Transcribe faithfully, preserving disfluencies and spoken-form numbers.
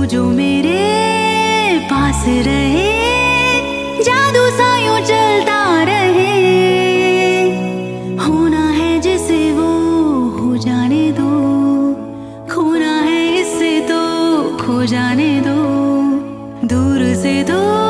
जो मेरे पास रहे, जादू सा यूं चलता रहे। होना है जिसे वो हो जाने दो, खोना है इससे तो खो जाने दो। दूर से तो